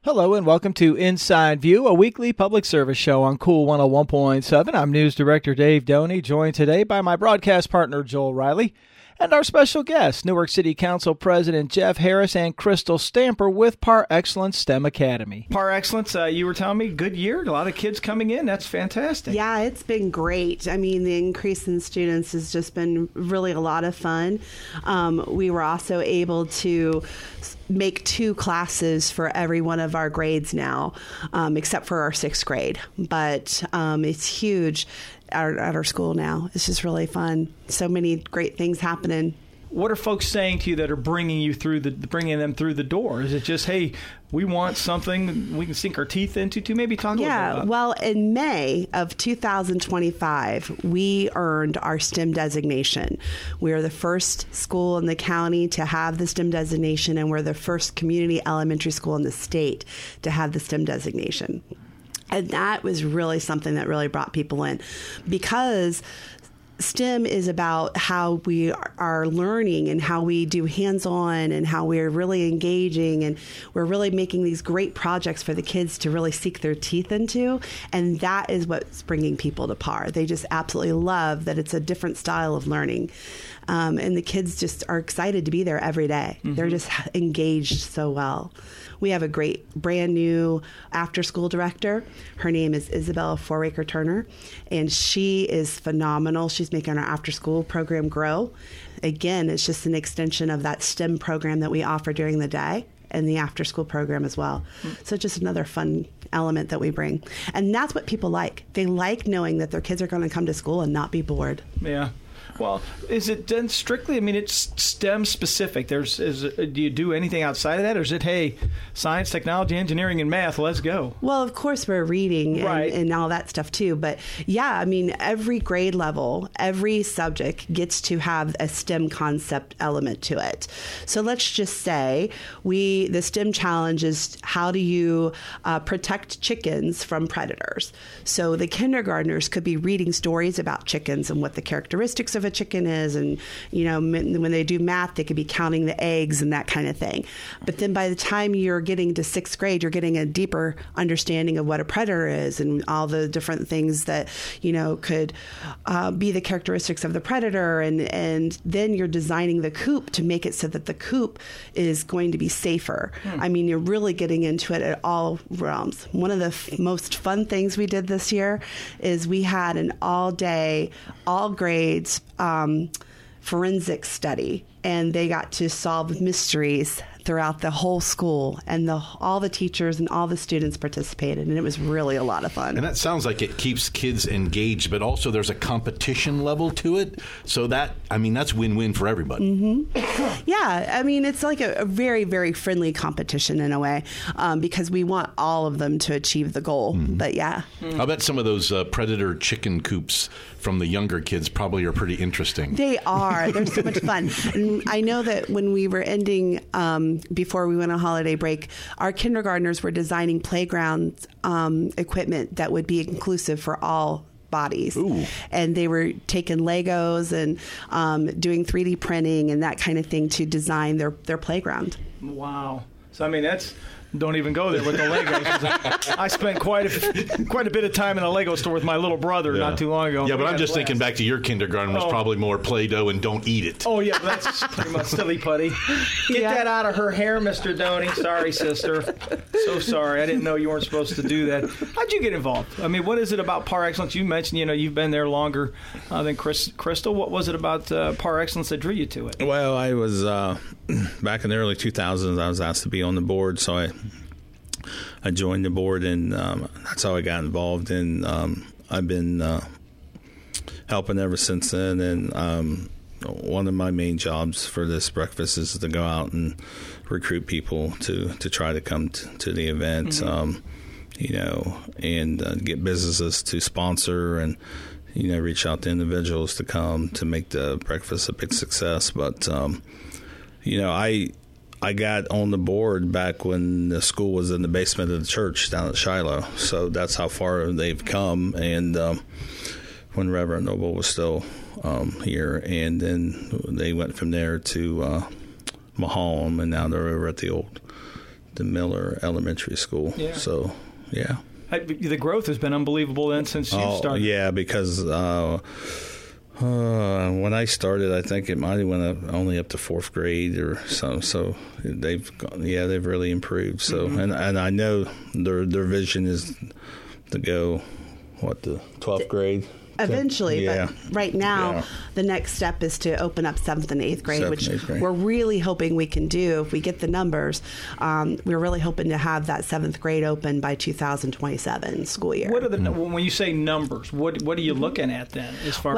Hello and welcome to Inside View, a weekly public service show on Cool 101.7. I'm News Director Dave Doney, joined today by my broadcast partner Joel Riley and our special guests, Newark City Council President Jeff Harris and Crystal Stamper with Par Excellence STEM Academy. Par Excellence, you were telling me, good year, a lot of kids coming in. That's fantastic. Yeah, it's been great. I mean, the increase in students has just been really a lot of fun. We were also able to make 2 classes for every one of our grades now, except for our 6th grade. But it's huge at our school now. It's just really fun. So many great things happening. What are folks saying to you that are bringing them through the door? Is it just, hey, we want something we can sink our teeth into? Maybe talk a little bit about. Well, in May of 2025, we earned our STEM designation. We are the first school in the county to have the STEM designation, and we're the first community elementary school in the state to have the STEM designation. And that was really something that really brought people in, because STEM is about how we are learning and how we do hands-on and how we're really engaging, and we're really making these great projects for the kids to really sink their teeth into. And that is what's bringing people to Par. They just absolutely love that it's a different style of learning. And the kids just are excited to be there every day. Mm-hmm. They're just engaged so well. We have a great brand new after school director. Her name is Isabella Foraker Turner, and she is phenomenal. She's making our after school program grow. Again, it's just an extension of that STEM program that we offer during the day and the after school program as well. Mm-hmm. So just another fun element that we bring. And that's what people like. They like knowing that their kids are going to come to school and not be bored. Yeah. Well, is it done strictly? I mean, it's STEM specific. Do you do anything outside of that, or is it, hey, science, technology, engineering, and math, let's go? Well, of course, we're reading and all that stuff too. But yeah, I mean, every grade level, every subject gets to have a STEM concept element to it. So let's just say the STEM challenge is, how do you protect chickens from predators? So the kindergartners could be reading stories about chickens and what the characteristics of a chicken is, and when they do math, they could be counting the eggs and that kind of thing. But then by the time you're getting to 6th grade, you're getting a deeper understanding of what a predator is and all the different things that could be the characteristics of the predator, and then you're designing the coop to make it so that the coop is going to be safer. I mean, you're really getting into it at all realms. One of the most fun things we did this year is we had an all-day, all grades forensic study, and they got to solve mysteries throughout the whole school, and all the teachers and all the students participated, and it was really a lot of fun. And that sounds like it keeps kids engaged, but also there's a competition level to it, so that's win-win for everybody. Mm-hmm. Yeah, I mean, it's like a very, very friendly competition in a way, because we want all of them to achieve the goal. Mm-hmm. But yeah. I bet some of those predator chicken coops from the younger kids probably are pretty interesting. They are. They're so much fun. And I know that when we were ending, before we went on holiday break, our kindergartners were designing playground equipment that would be inclusive for all bodies. Ooh. And they were taking Legos and doing 3D printing and that kind of thing to design their playground. Wow. So, I mean, don't even go there with the Legos. I spent quite a bit of time in a Lego store with my little brother not too long ago. Yeah, but I'm just thinking back to your kindergarten was probably more Play-Doh and don't eat it. Oh, yeah, that's pretty much silly putty. Get that out of her hair, Mr. Doney. Sorry, sister. So sorry. I didn't know you weren't supposed to do that. How'd you get involved? I mean, what is it about Par Excellence? You mentioned, you've been there longer than Crystal. What was it about Par Excellence that drew you to it? Well, I was, back in the early 2000s, I was asked to be on the board, so I joined the board, and that's how I got involved. And I've been helping ever since then. And one of my main jobs for this breakfast is to go out and recruit people to try to come to the event, mm-hmm. And get businesses to sponsor and reach out to individuals to come to make the breakfast a big success. But I got on the board back when the school was in the basement of the church down at Shiloh. So that's how far they've come. And when Reverend Noble was still here, and then they went from there to Mahalm, and now they're over at the old the Miller Elementary School. Yeah. So, yeah. The growth has been unbelievable then since you started. Yeah, because when I started, I think it might have went up only up to fourth grade or so. So they've really improved. So and I know their vision is to go the 12th grade. Eventually, Yeah. but right now, the next step is to open up 7th and 8th grade, which we're really hoping we can do if we get the numbers. We're really hoping to have that 7th grade open by 2027 school year. What are when you say numbers? What are you looking at then? As far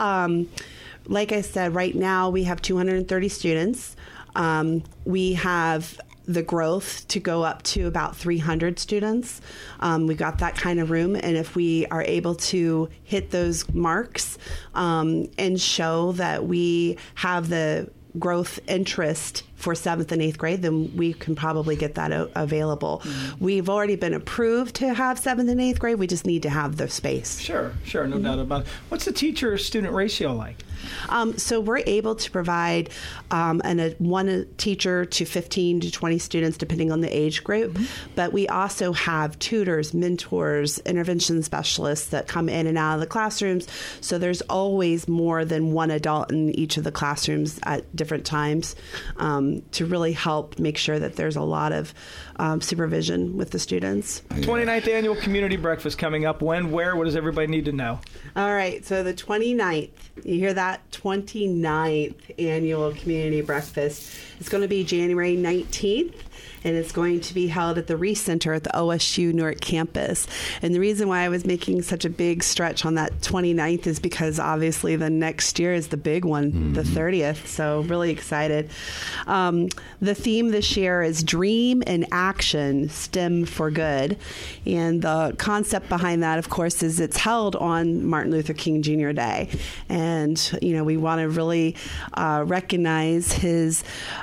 like I said, right now we have 230 students. We have the growth to go up to about 300 students. We've got that kind of room, and if we are able to hit those marks and show that we have the growth interest for 7th and 8th grade, then we can probably get that available. We've already been approved to have 7th and 8th grade. We just need to have the space. Sure, no doubt about it. What's the teacher-student ratio like? So we're able to provide one teacher to 15 to 20 students, depending on the age group. But we also have tutors, mentors, intervention specialists that come in and out of the classrooms. So there's always more than one adult in each of the classrooms at different times to really help make sure that there's a lot of supervision with the students. 29th Annual Community Breakfast coming up. When, where, what does everybody need to know? All right, so the 29th, you hear that? 29th Annual Community Breakfast. It's going to be January 19th. And it's going to be held at the Reese Center at the OSU Newark campus. And the reason why I was making such a big stretch on that 29th is because obviously the next year is the big one, the 30th. So really excited. The theme this year is Dream in Action, STEM for Good. And the concept behind that, of course, is it's held on Martin Luther King Jr. Day. And, we want to really recognize his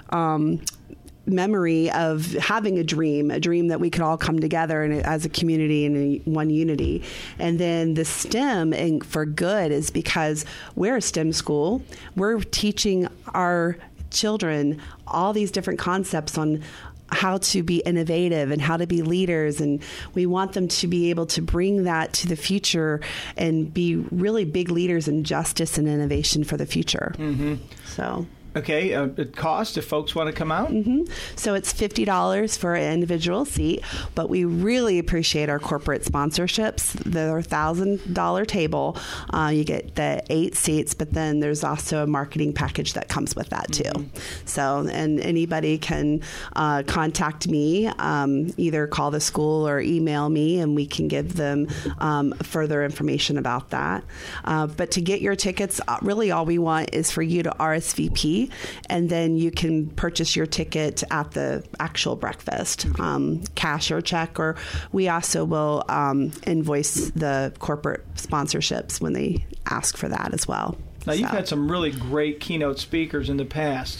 memory of having a dream that we could all come together as a community in one unity. And then the STEM for good is because we're a STEM school. We're teaching our children all these different concepts on how to be innovative and how to be leaders. And we want them to be able to bring that to the future and be really big leaders in justice and innovation for the future. So... Okay, it costs if folks want to come out? So it's $50 for an individual seat, but we really appreciate our corporate sponsorships. They're $1,000 table. You get the 8 seats, but then there's also a marketing package that comes with that too. So, and anybody can contact me, either call the school or email me, and we can give them further information about that. But to get your tickets, really all we want is for you to RSVP, and then you can purchase your ticket at the actual breakfast, cash or check, or we also will invoice the corporate sponsorships when they ask for that as well. Now, you've had some really great keynote speakers in the past.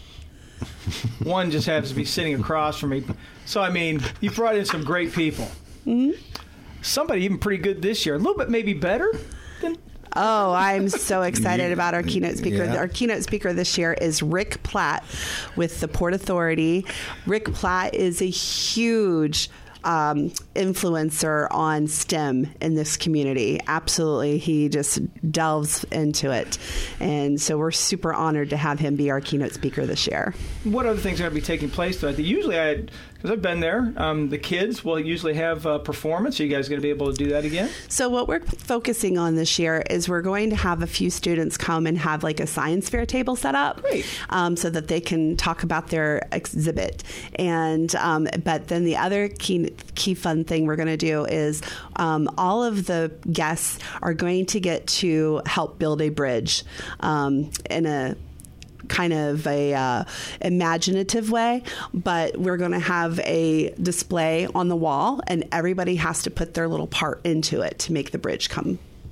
One just happens to be sitting across from me. So, I mean, you brought in some great people. Somebody even pretty good this year. A little bit maybe better than... Oh, I'm so excited about our keynote speaker. Yeah. Our keynote speaker this year is Rick Platt with the Port Authority. Rick Platt is a huge influencer on STEM in this community. Absolutely. He just delves into it. And so we're super honored to have him be our keynote speaker this year. What other things are going to be taking place throughout? Usually, because I've been there, the kids will usually have a performance. Are you guys going to be able to do that again? So what we're focusing on this year is we're going to have a few students come and have like a science fair table set up, so that they can talk about their exhibit. And but then the other key fun thing we're going to do is all of the guests are going to get to help build a bridge in a kind of a imaginative way, but we're going to have a display on the wall, and everybody has to put their little part into it to make the bridge come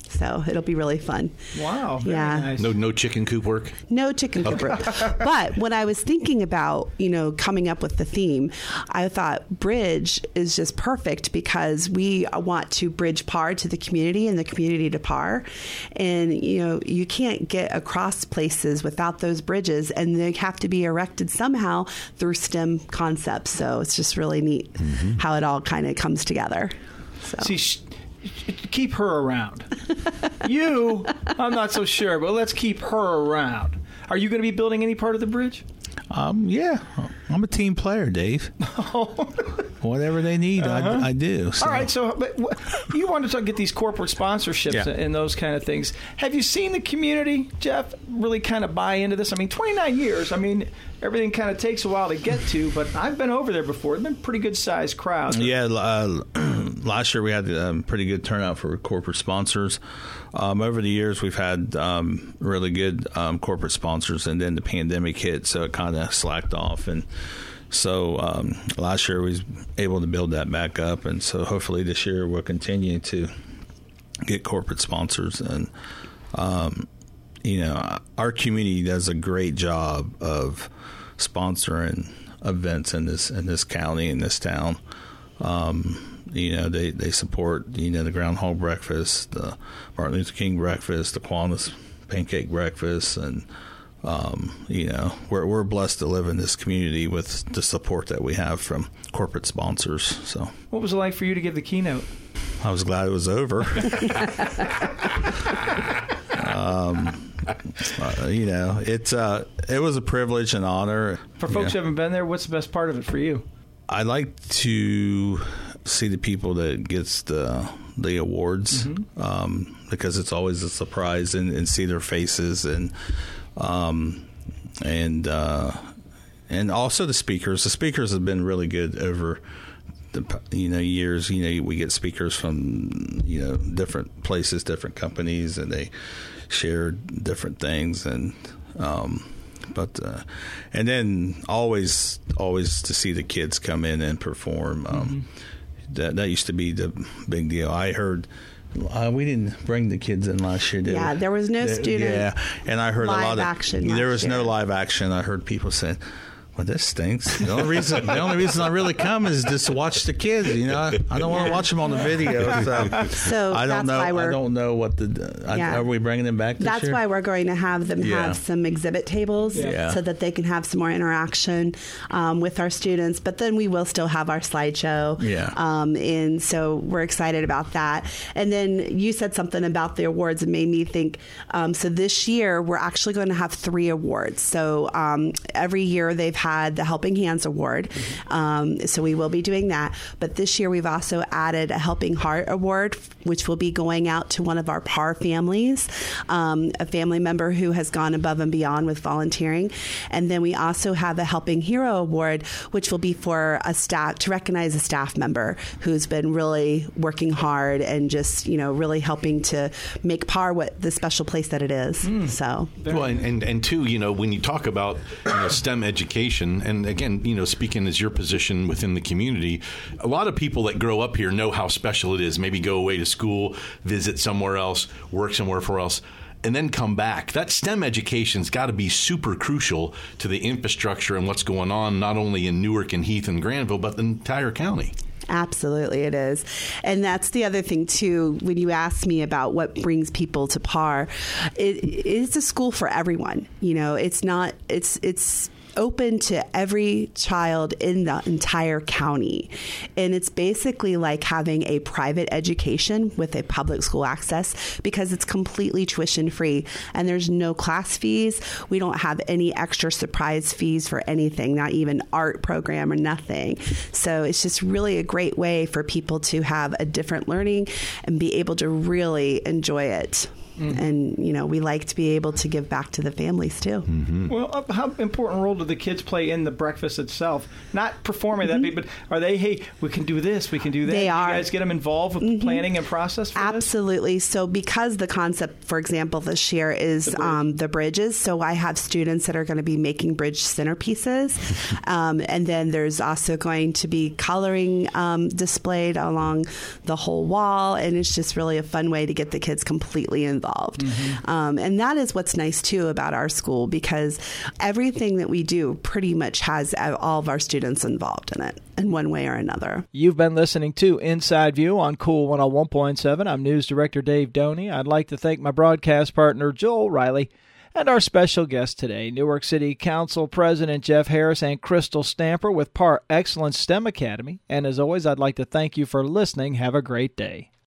So it'll be really fun. Wow. Very Yeah. nice. No chicken coop work? No chicken coop work. But when I was thinking about, coming up with the theme, I thought bridge is just perfect because we want to bridge PAR to the community and the community to PAR. And, you can't get across places without those bridges, and they have to be erected somehow through STEM concepts. So it's just really neat how it all kind of comes together. So. See, keep her around. You, I'm not so sure, but let's keep her around. Are you going to be building any part of the bridge? Yeah, I'm a team player, Dave. Whatever they need, I do. So. All right, so you wanted to get these corporate sponsorships and those kind of things. Have you seen the community, Jeff, really kind of buy into this? 29 years, everything kind of takes a while to get to, but I've been over there before. It's been a pretty good-sized crowd. Yeah, last year we had a pretty good turnout for corporate sponsors. Over the years, we've had really good corporate sponsors, and then the pandemic hit, so it kind of slacked off. And so last year we was able to build that back up, and so hopefully this year we'll continue to get corporate sponsors. And our community does a great job of sponsoring events in this county, in this town. They support, the Groundhog Breakfast, the Martin Luther King Breakfast, the Kiwanis Pancake Breakfast, and, we're blessed to live in this community with the support that we have from corporate sponsors. So, what was it like for you to give the keynote? I was glad it was over. It was a privilege and honor. For folks who haven't been there, what's the best part of it for you? I like to see the people that gets the awards because it's always a surprise and see their faces and also the speakers. The speakers have been really good over the years. We get speakers from different places, different companies, and they share different things and then always to see the kids come in and perform. That used to be the big deal. I heard we didn't bring the kids in last year, did we? Yeah, there was no student. Yeah, and I heard a lot of action. There was no live action. I heard people saying, "Well, this stinks." The only reason I really come is just to watch the kids. I don't want to watch them on the video. So I don't know. I don't know what are we bringing them back this year? That's why we're going to have them have some exhibit tables so that they can have some more interaction with our students. But then we will still have our slideshow. And so we're excited about that. And then you said something about the awards and made me think. So this year we're actually going to have 3 awards. So every year they've had the Helping Hands Award. So we will be doing that. But this year we've also added a Helping Heart Award, which will be going out to one of our PAR families, a family member who has gone above and beyond with volunteering. And then we also have a Helping Hero Award, which will be for to recognize a staff member who's been really working hard and just, really helping to make PAR the special place that it is. So, well, and two, when you talk about STEM education, and again, speaking as your position within the community, a lot of people that grow up here know how special it is. Maybe go away to school, visit somewhere else, work somewhere else, and then come back. That STEM education's got to be super crucial to the infrastructure and what's going on, not only in Newark and Heath and Granville, but the entire county. Absolutely, it is. And that's the other thing, too, when you ask me about what brings people to PAR, it's a school for everyone. It's open to every child in the entire county. And it's basically like having a private education with a public school access because it's completely tuition free and there's no class fees. We don't have any extra surprise fees for anything, not even art program or nothing. So it's just really a great way for people to have a different learning and be able to really enjoy it. And, we like to be able to give back to the families, too. Well, how important a role do do the kids play in the breakfast itself? Not performing that, but are they, hey, we can do this, we can do that? They are. You guys get them involved with planning and process for Absolutely. So because the concept, for example, this year is the bridges, so I have students that are going to be making bridge centerpieces. And then there's also going to be coloring displayed along the whole wall. And it's just really a fun way to get the kids completely involved. And that is what's nice, too, about our school, because everything that we do pretty much has all of our students involved in it in one way or another. You've been listening to Inside View on Cool 101.7. I'm News Director Dave Doney. I'd like to thank my broadcast partner, Joel Riley, and our special guest today, Newark City Council President Jeff Harris and Crystal Stamper with Par Excellence STEM Academy. And as always, I'd like to thank you for listening. Have a great day.